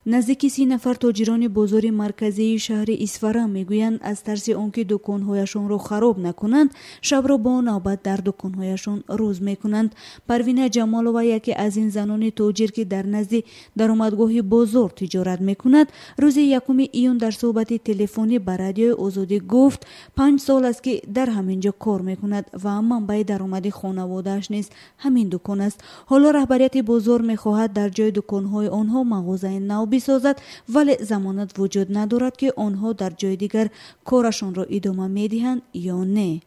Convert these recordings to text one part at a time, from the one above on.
نزدیک 30 نفر تاجران بازار مرکزی شهر اسفران میگویند از ترس آنکه دکانهایشان را خراب نکنند شب را با نوبت در دکانهایشان روز میکنند. پروینه جمالова یکی از این زنان تاجر که در نزد درآمدگاه بازار تجارت میکند روز 1 ایون در صحبت تلفنی با رادیو آزادی گفت 5 سال است که در همینجا کار میکند و منبع درآمد خانواده‌اش نیز همین دکان است. حالا رهبریت بازار میخواهد در جای دکانهای آنها مغازه نو بسازد ولی ضمانت وجود ندارد که آنها در جای دیگر کارشان را ادامه میدهند یا نه.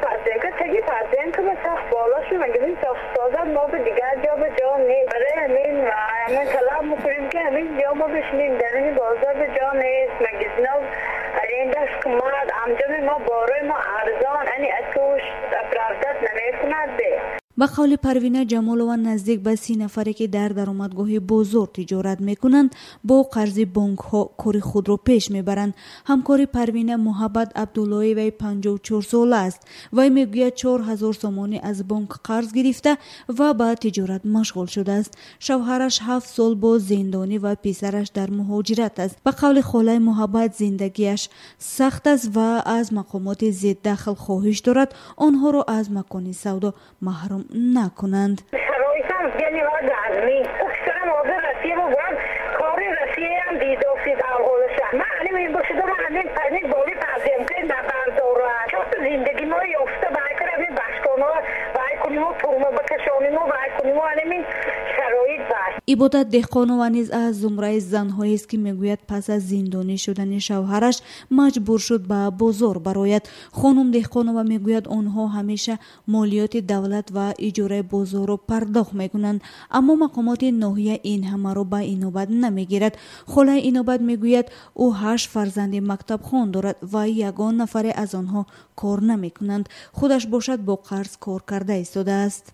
ما به دیگر جا به جا نیست. برای همین طلب میکنیم که همین جا ما بشنیم در این بازار به جا نیست. مگزنا این دست کماد امجام ما بارای ما ارزان یعنی اتوش اپرافدت نمیکند به. با قول پروینه جمالова نزدیک به 30 نفری که در درآمدگاه بازار تجارت میکنند با قرض بانک ها کار خود را پیش میبرند. همکار پروینه محبت عبداللهی وی 54 ساله است. وی میگوید 4000 سومانی از بانک قرض گرفته و به تجارت مشغول شده است. شوهرش 7 سال با زندانی و پسرش در مهاجرت است. به قول خاله محبت زندگیش سخت است و از مقامات ضد دخل خواهش دارد آنها را از مکان سودا محروم نکنند. شرایطم یعنی ها درمی اکثرم حاضر رسیه و باید کاری رسیه هم دیدوسید اول شهر من علیم این باشده و همین بالی پذیم که نبردارد چوست زندگی ما یافته باید کرد این بشکانه باید کنیم و پرمه بکشانیم و باید کنیم و همین شرایط باید. عبادت دهقانова نیز از زمره زنهایی است که میگوید پس از زندانی شدن شوهرش مجبور شد به بازار برآید. خانم دهقانова میگوید آنها همیشه مالیات دولت و اجاره بازار را پرداخت میکنند اما مقامات ناحیه این همه را به اینوبت نمیگیرد. خاله اینوبت میگوید او 8 فرزند مکتب خوان دارد و یگان نفر از آنها کار نمیکنند. خودش باشد با قرض کار کرده ایستاده است.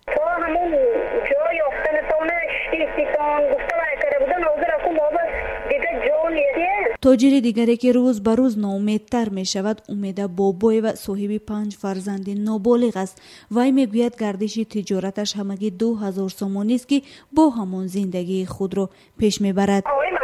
تاجر دیگری که روز به روز ناامیدتر می شود امیده بابای و صاحب 5 فرزند نابالغ است. وی میگوید گردش تجارتش همگی 2000 سومانی است که با همان زندگی خود را پیش میبرد.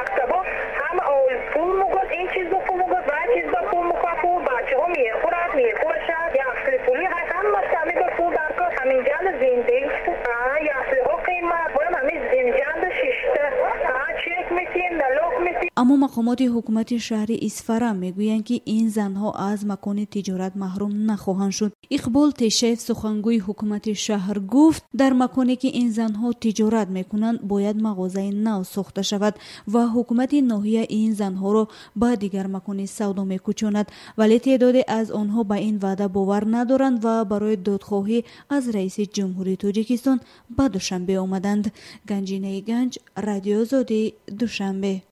اما مقامات حکومت شهر اسفران میگویند که این زنها از مکان تجارت محروم نخواهند شد. اقبال تشیف سخنگوی حکومت شهر گفت در مکانی که این زنها تجارت میکنند باید مغازه نو ساخته شود و حکومت ناحیه این زنها را به دیگر مکان سودا میکوچاند ولی تعدادی از آنها به این وعده باور ندارند و برای دادخواهی از رئیس جمهوری تاجیکستان به دوشنبه آمدند. گنجینه گنج، رادیو آزادی، دوشنبه.